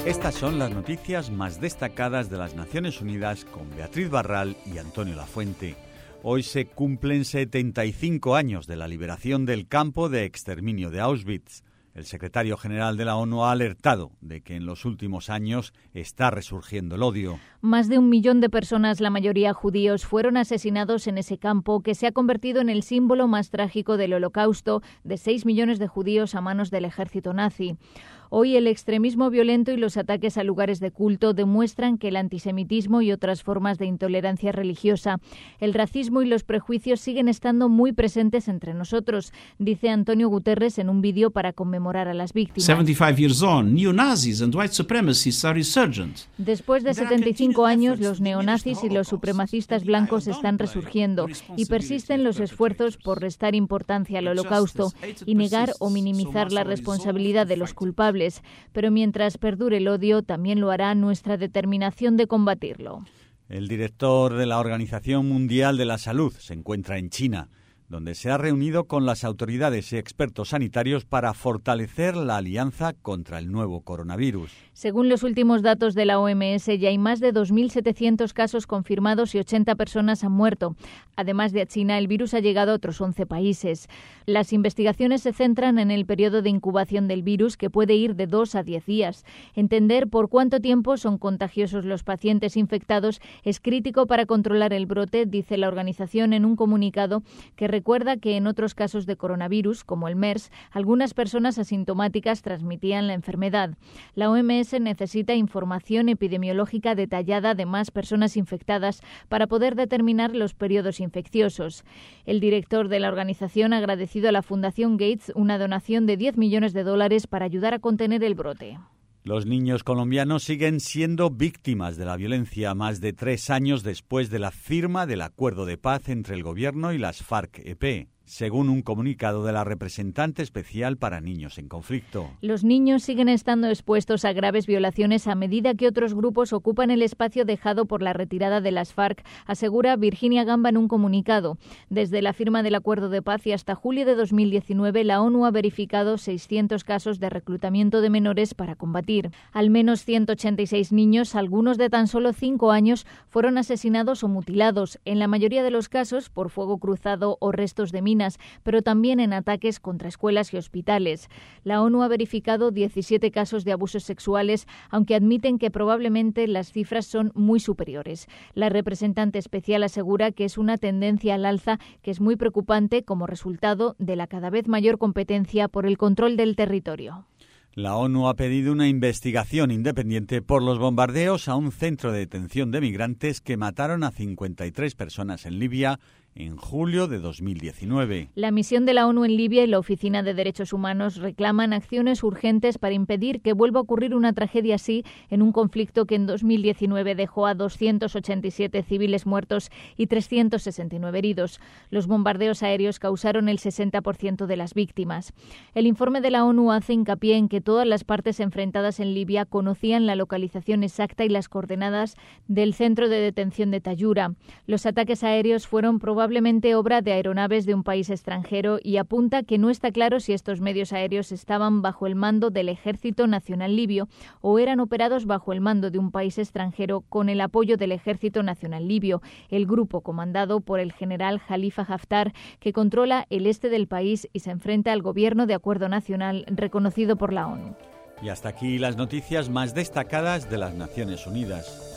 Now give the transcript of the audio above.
Estas son las noticias más destacadas de las Naciones Unidas con Beatriz Barral y Antonio Lafuente. Hoy se cumplen 75 años de la liberación del campo de exterminio de Auschwitz. El secretario general de la ONU ha alertado de que en los últimos años está resurgiendo el odio. Más de 1 millón de personas, la mayoría judíos, fueron asesinados en ese campo que se ha convertido en el símbolo más trágico del Holocausto de 6 millones de judíos a manos del ejército nazi. Hoy el extremismo violento y los ataques a lugares de culto demuestran que el antisemitismo y otras formas de intolerancia religiosa, el racismo y los prejuicios siguen estando muy presentes entre nosotros, dice Antonio Guterres en un vídeo para conmemorar a las víctimas. 75 years on, neo-Nazis and white supremacists are resurgent. Después de 75 años, los neonazis y los supremacistas blancos están resurgiendo y persisten los esfuerzos por restar importancia al Holocausto y negar o minimizar la responsabilidad de los culpables. Pero mientras perdure el odio, también lo hará nuestra determinación de combatirlo. El director de la Organización Mundial de la Salud se encuentra en China, donde se ha reunido con las autoridades y expertos sanitarios para fortalecer la alianza contra el nuevo coronavirus. Según los últimos datos de la OMS, ya hay más de 2.700 casos confirmados y 80 personas han muerto. Además de a China, el virus ha llegado a otros 11 países. Las investigaciones se centran en el periodo de incubación del virus, que puede ir de 2 a 10 días. Entender por cuánto tiempo son contagiosos los pacientes infectados es crítico para controlar el brote, dice la organización en un comunicado que recuerda que en otros casos de coronavirus, como el MERS, algunas personas asintomáticas transmitían la enfermedad. La OMS necesita información epidemiológica detallada de más personas infectadas para poder determinar los periodos infecciosos. El director de la organización ha agradecido a la Fundación Gates una donación de $10 millones para ayudar a contener el brote. Los niños colombianos siguen siendo víctimas de la violencia más de 3 años después de la firma del acuerdo de paz entre el gobierno y las FARC-EP, según un comunicado de la representante especial para niños en conflicto. Los niños siguen estando expuestos a graves violaciones a medida que otros grupos ocupan el espacio dejado por la retirada de las FARC, asegura Virginia Gamba en un comunicado. Desde la firma del acuerdo de paz y hasta julio de 2019, la ONU ha verificado 600 casos de reclutamiento de menores para combatir. Al menos 186 niños, algunos de tan solo 5 años, fueron asesinados o mutilados, en la mayoría de los casos por fuego cruzado o restos de minas, pero también en ataques contra escuelas y hospitales. La ONU ha verificado 17 casos de abusos sexuales, aunque admiten que probablemente las cifras son muy superiores. La representante especial asegura que es una tendencia al alza que es muy preocupante como resultado de la cada vez mayor competencia por el control del territorio. La ONU ha pedido una investigación independiente por los bombardeos a un centro de detención de migrantes que mataron a 53 personas en Libia en julio de 2019. La misión de la ONU en Libia y la Oficina de Derechos Humanos reclaman acciones urgentes para impedir que vuelva a ocurrir una tragedia así en un conflicto que en 2019 dejó a 287 civiles muertos y 369 heridos. Los bombardeos aéreos causaron el 60% de las víctimas. El informe de la ONU hace hincapié en que todas las partes enfrentadas en Libia conocían la localización exacta y las coordenadas del centro de detención de Tayura. Los ataques aéreos fueron probablemente obra de aeronaves de un país extranjero y apunta que no está claro si estos medios aéreos estaban bajo el mando del Ejército Nacional Libio o eran operados bajo el mando de un país extranjero con el apoyo del Ejército Nacional Libio, el grupo comandado por el general Khalifa Haftar, que controla el este del país y se enfrenta al gobierno de acuerdo nacional reconocido por la ONU. Y hasta aquí las noticias más destacadas de las Naciones Unidas.